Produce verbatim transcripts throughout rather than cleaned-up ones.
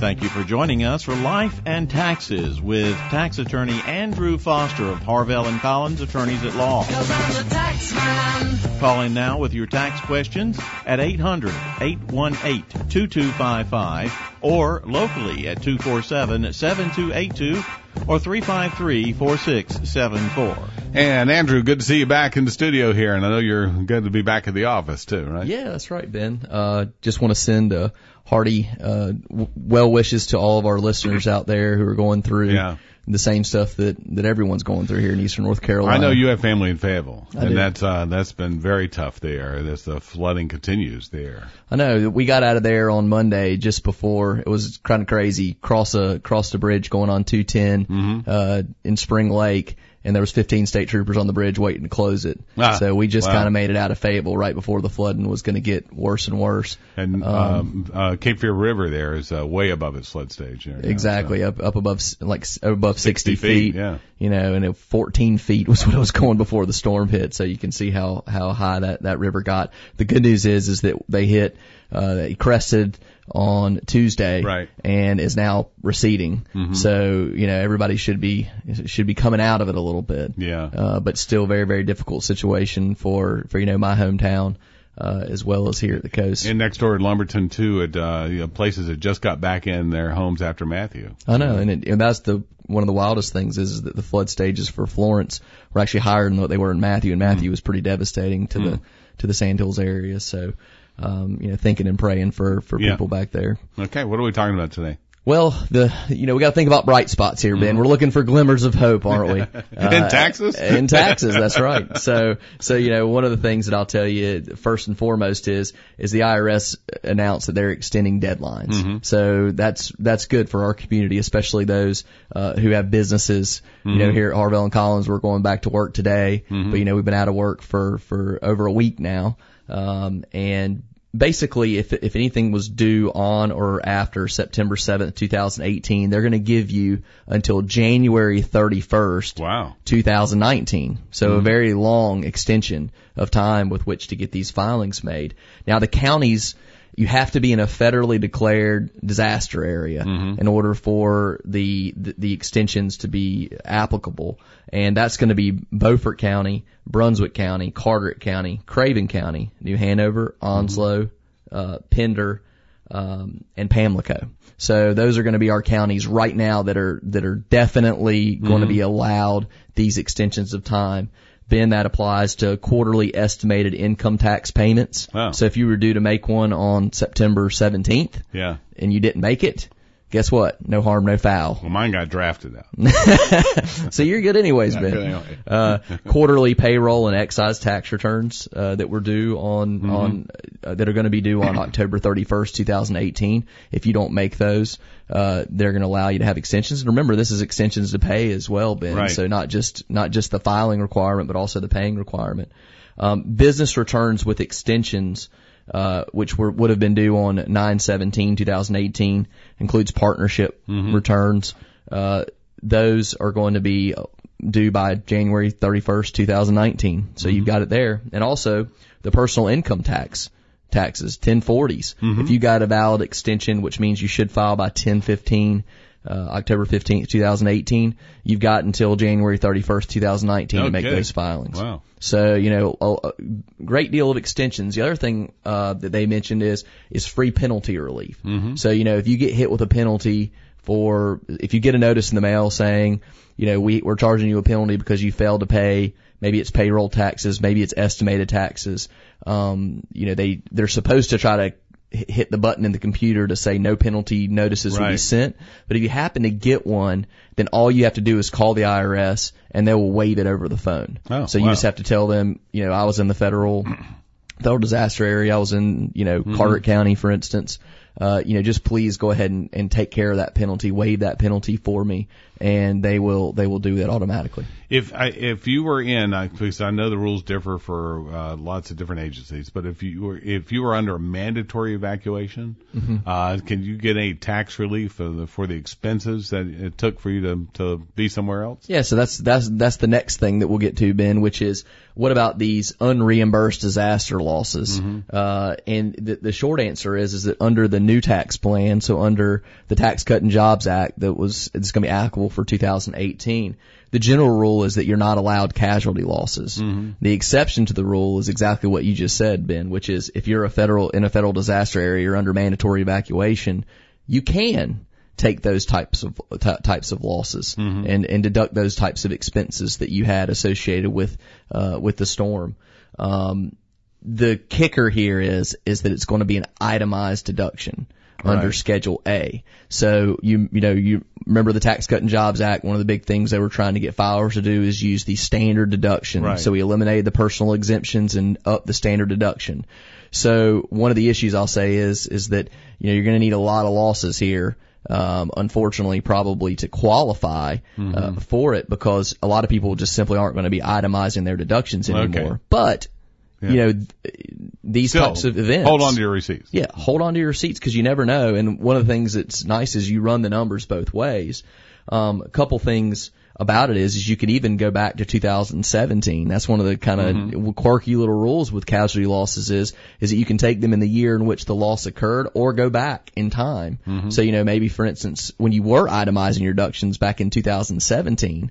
Thank you for joining us for Life and Taxes with tax attorney Andrew Foster of Harvell and Collins Attorneys at Law. 'Cause I'm the tax man. Call in now with your tax questions at eight hundred, eight one eight, two two five five or locally at two four seven, seven two eight two or three five three, four six seven four. And Andrew, good to see you back in the studio here, and I know you're good to be back at the office too, right? Yeah, that's right, Ben. Uh, just want to send a hearty uh, w- well wishes to all of our listeners out there who are going through Yeah. the same stuff that, that everyone's going through here in Eastern North Carolina. I know you have family in Fayetteville, I and do. that's uh, that's been very tough there as the flooding continues there. I know. We got out of there on Monday just before. It was kind of crazy. Cross a cross the bridge going on two ten Mm-hmm. uh, in Spring Lake, and there was fifteen state troopers on the bridge waiting to close it. Ah, so we just wow. kind of made it out of Fayetteville right before the flooding was going to get worse and worse. And Um, um, uh, Cape Fear River there is uh, way above its flood stage. There, Exactly, so. up up above s- like s- above sixty sixty feet. yeah. You know, and it, fourteen feet was what it was going before the storm hit. So you can see how how high that that river got. The good news is is that they hit uh they crested on Tuesday, Right. and is now receding. Mhm. So you know everybody should be should be coming out of it a little bit. Yeah. Uh, but still very very difficult situation for for you know my hometown. Uh, as well as here at the coast. And next door at Lumberton too, at uh, you know, places that just got back in their homes after Matthew. I know, and, it, and that's the one of the wildest things is that the flood stages for Florence were actually higher than what they were in Matthew, and Matthew was pretty devastating to Mm. the to the Sand Hills area. So, um, you know, thinking and praying for for Yeah. people back there. Okay, what are we talking about today? Well, the you know we got to think about bright spots here, Ben. We're looking for glimmers of hope, aren't we? In taxes? In taxes, that's right. So, so you know, one of the things that I'll tell you first and foremost is is the I R S announced that they're extending deadlines. Mm-hmm. So that's that's good for our community, especially those uh, who have businesses. You know, here at Harvell and Collins, we're going back to work today, Mm-hmm. but you know we've been out of work for for over a week now, um, and. Basically, if if anything was due on or after September seventh, twenty eighteen, they're going to give you until January thirty-first, Wow. twenty nineteen. So a very long extension of time with which to get these filings made. Now, the counties, you have to be in a federally declared disaster area in order for the, the the extensions to be applicable, and that's going to be Beaufort County, Brunswick County, Carteret County, Craven County, New Hanover, Onslow, uh, Pender, um, and Pamlico. So those are going to be our counties right now that are that are definitely going to be allowed these extensions of time. Ben, that applies to quarterly estimated income tax payments. Wow. So if you were due to make one on September seventeenth Yeah. and you didn't make it, guess what? No harm, no foul. Well, mine got drafted out. So you're good anyways, Yeah, Ben. good anyway. Uh, quarterly payroll and excise tax returns uh, that were due on Mm-hmm. on uh, that are going to be due on October thirty-first, twenty eighteen. If you don't make those, uh, they're going to allow you to have extensions. And remember, this is extensions to pay as well, Ben. Right. So not just not just the filing requirement, but also the paying requirement. Um, business returns with extensions. Uh, which were, would have been due on nine seventeen twenty eighteen, includes partnership returns. Uh, those are going to be due by January thirty-first, twenty nineteen. So you've got it there. And also the personal income tax taxes, ten forties. If you got a valid extension, which means you should file by ten fifteen, uh, October fifteenth, twenty eighteen, you've got until January thirty-first, twenty nineteen to make Okay. those filings. Wow. So, you know, a, a great deal of extensions. The other thing uh, that they mentioned is is free penalty relief. Mm-hmm. So, you know, if you get hit with a penalty for, if you get a notice in the mail saying, you know, we, we're charging you a penalty because you failed to pay, maybe it's payroll taxes, maybe it's estimated taxes, um, you know, they, they're supposed to try to hit the button in the computer to say no penalty notices will be Right. sent. But if you happen to get one, then all you have to do is call the I R S and they will waive it over the phone. Oh, so you wow. just have to tell them, you know, I was in the federal federal disaster area. I was in, you know, Mm-hmm. Carteret County, for instance. Uh, you know, just please go ahead and, and take care of that penalty, waive that penalty for me, and they will they will do that automatically. If I, if you were in, I, because I know the rules differ for uh, lots of different agencies, but if you were if you were under a mandatory evacuation, Mm-hmm. uh, can you get any tax relief for the, for the expenses that it took for you to to be somewhere else? Yeah, so that's that's that's the next thing that we'll get to, Ben, which is what about these unreimbursed disaster losses? Uh, and the, the short answer is is that under the new tax plan. So under the Tax Cut and Jobs Act that was, it's going to be applicable for two thousand eighteen, the general rule is that you're not allowed casualty losses. Mm-hmm. The exception to the rule is exactly what you just said, Ben, which is if you're a federal, in a federal disaster area, you're under mandatory evacuation, you can take those types of t- types of losses mm-hmm. and, and deduct those types of expenses that you had associated with uh, with the storm. Um, the kicker here is is that it's going to be an itemized deduction right. under Schedule A. So you you know you remember the Tax Cut and Jobs Act. One of the big things they were trying to get filers to do is use the standard deduction. Right. So we eliminated the personal exemptions and up the standard deduction. So one of the issues I'll say is is that you know you're going to need a lot of losses here. Um, unfortunately, probably to qualify mm-hmm. uh, for it, because a lot of people just simply aren't going to be itemizing their deductions anymore. Okay. But yeah. you know, th- these Still, types of events. Hold on to your receipts. Yeah, hold on to your receipts because you never know. And one of the things that's nice is you run the numbers both ways. Um, a couple things about it is, is you could even go back to two thousand seventeen. That's one of the kind of mm-hmm. quirky little rules with casualty losses is, is that you can take them in the year in which the loss occurred or go back in time. Mm-hmm. So, you know, maybe for instance, when you were itemizing your deductions back in two thousand seventeen,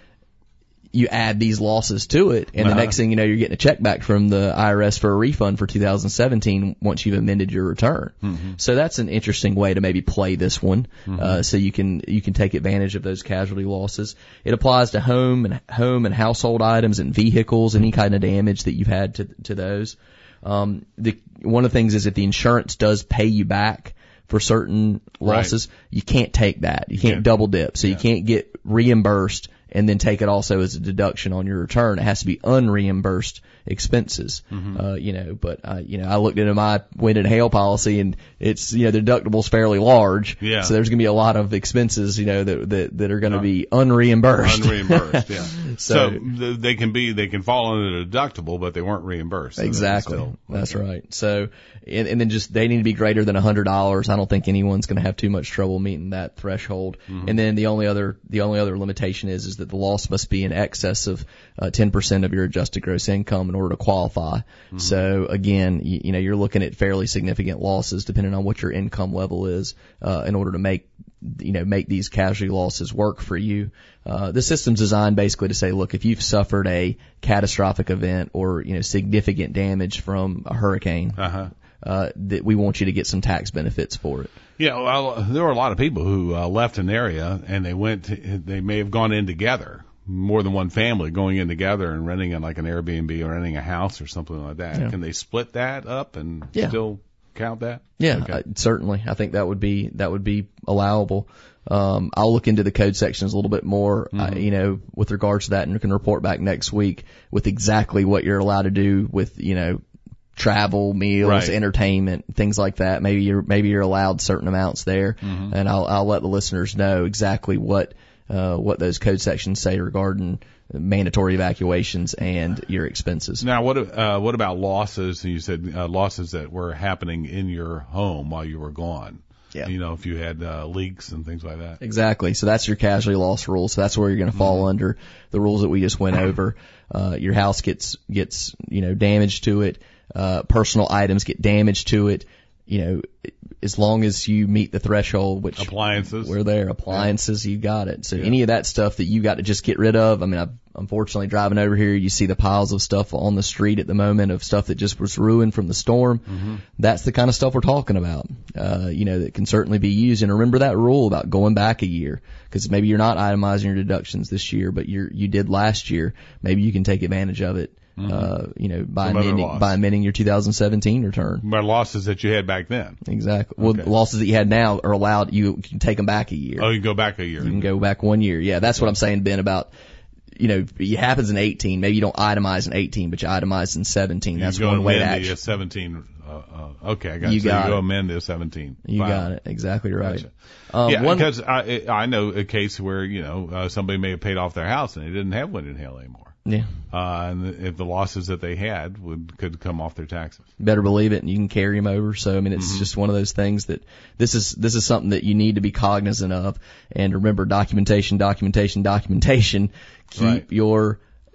you add these losses to it, and uh-huh. the next thing you know, you're getting a check back from the I R S for a refund for two thousand seventeen once you've amended your return. Mm-hmm. So that's an interesting way to maybe play this one, mm-hmm. uh, so you can you can take advantage of those casualty losses. It applies to home and home and household items and vehicles, any kind of damage that you've had to to those. Um, the one of the things is if the insurance does pay you back for certain losses, right. you can't take that. You can't yeah. double dip, so yeah. you can't get reimbursed and then take it also as a deduction on your return. It has to be unreimbursed expenses, mm-hmm. uh, you know, but, uh, you know, I looked into my wind and hail policy and it's, you know, the deductible's fairly large. Yeah. So there's going to be a lot of expenses, you know, that, that, that are going to be unreimbursed. Unreimbursed, yeah. so, so they can be, they can fall under the deductible, but they weren't reimbursed. So exactly. Still, That's okay. right. So, and, and then just, they need to be greater than a hundred dollars. I don't think anyone's going to have too much trouble meeting that threshold. Mm-hmm. And then the only other, the only other limitation is, is that the loss must be in excess of uh, ten percent of your adjusted gross income in order to qualify. Mm-hmm. So again, you, you know, you're looking at fairly significant losses depending on what your income level is, uh, in order to make, you know, make these casualty losses work for you. Uh, the system's designed basically to say, look, if you've suffered a catastrophic event or, you know, significant damage from a hurricane, uh-huh. uh, that we want you to get some tax benefits for it. Yeah, well, there were a lot of people who uh, left an area and they went, to, they may have gone in together. More than one family going in together and renting in like an Airbnb or renting a house or something like that. Yeah. Can they split that up and yeah. still count that? Yeah, okay. uh, certainly. I think that would be that would be allowable. Um, I'll look into the code sections a little bit more, mm-hmm. uh, you know, with regards to that, and can report back next week with exactly what you're allowed to do with, you know, travel, meals, right. entertainment, things like that. Maybe you're maybe you're allowed certain amounts there, mm-hmm. and I'll I'll let the listeners know exactly what. Uh, what those code sections say regarding mandatory evacuations and your expenses. Now, what uh, what about losses? You said uh, losses that were happening in your home while you were gone. Yeah. You know, if you had uh, leaks and things like that. Exactly. So that's your casualty loss rule. So that's where you're going to fall mm-hmm. under the rules that we just went over. Uh, your house gets gets you know damage to it. Uh, personal items get damaged to it. You know, as long as you meet the threshold, which appliances, we're there, appliances, yeah. you got it. So yeah. any of that stuff that you got to just get rid of. I mean, I've, unfortunately, driving over here, you see the piles of stuff on the street at the moment of stuff that just was ruined from the storm. Mm-hmm. That's the kind of stuff we're talking about. Uh, you know, that can certainly be used. And remember that rule about going back a year, because maybe you're not itemizing your deductions this year, but you you did last year. Maybe you can take advantage of it. Mm-hmm. Uh, you know, by amending, by amending your two thousand seventeen return. By losses that you had back then. Exactly. Well, okay. losses that you had now are allowed, you can take them back a year. Oh, you can go back a year. You can go back one year. Yeah, that's what I'm saying, Ben, about, you know, it happens in eighteen. Maybe you don't itemize in eighteen, but you itemize in seventeen. That's one way to action. The seventeen. Uh, uh, okay, I got you. So got you go it. amend the seventeen. You wow. got it. Exactly right. Gotcha. Um, yeah, one, because I, I know a case where, you know, uh, somebody may have paid off their house and they didn't have wind and hail anymore. Yeah. Uh, and if the losses that they had would could come off their taxes. Better believe it, and you can carry them over. So I mean, it's mm-hmm. just one of those things that this is this is something that you need to be cognizant of. And remember, documentation, documentation, documentation. Keep right. your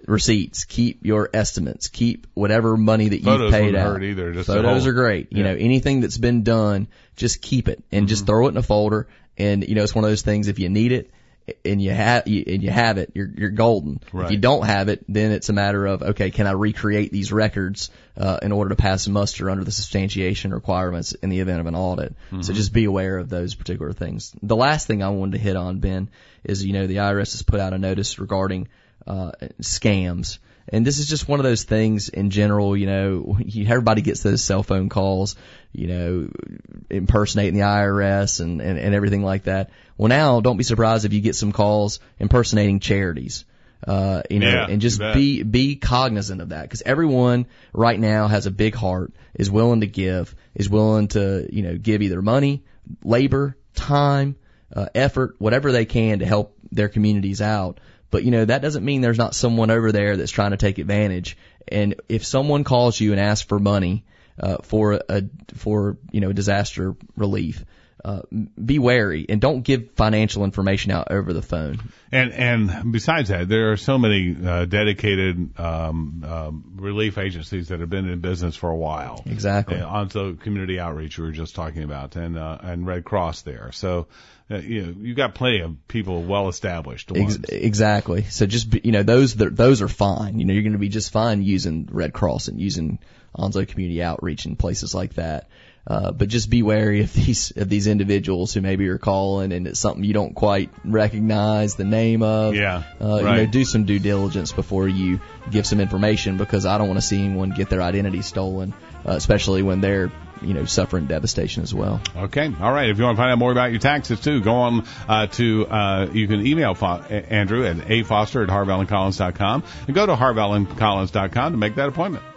receipts, keep your estimates, keep whatever money that Photos you've paid wouldn't out. hurt either, just Photos to are great. You Yeah. know, anything that's been done, just keep it and mm-hmm. just throw it in a folder. And you know, it's one of those things. If you need it and you have you, and you have it, you're you're golden. Right. If you don't have it, then it's a matter of okay, can I recreate these records uh, in order to pass muster under the substantiation requirements in the event of an audit? Mm-hmm. So just be aware of those particular things. The last thing I wanted to hit on, Ben, is you know the I R S has put out a notice regarding uh, scams. And this is just one of those things in general, you know, you, everybody gets those cell phone calls, you know, impersonating the I R S and, and, and everything like that. Well, now don't be surprised if you get some calls impersonating charities. Uh, you know, yeah, and just be, be cognizant of that. Cause everyone right now has a big heart, is willing to give, is willing to, you know, give either money, labor, time, uh, effort, whatever they can to help their communities out. But, you know, that doesn't mean there's not someone over there that's trying to take advantage. And if someone calls you and asks for money, uh, for a, for, you know, disaster relief, uh, be wary and don't give financial information out over the phone. And, and besides that, there are so many, uh, dedicated, um, um, relief agencies that have been in business for a while. Exactly. Uh, onto community outreach we were just talking about and, uh, and Red Cross there. So, Uh, you know, you've got plenty of people well established. Ones. Ex- exactly. So just be, you know, those those are fine. You know, you're going to be just fine using Red Cross and using Onslow Community Outreach and places like that. Uh, but just be wary of these of these individuals who maybe are calling and it's something you don't quite recognize the name of. Yeah. Uh, right. You know, do some due diligence before you give some information because I don't want to see anyone get their identity stolen, uh, especially when they're you know, suffering devastation as well. Okay. All right. If you want to find out more about your taxes too, go on uh, to, uh, you can email Fo- Andrew at a foster at harvell and collins dot com and go to harvell and collins dot com to make that appointment.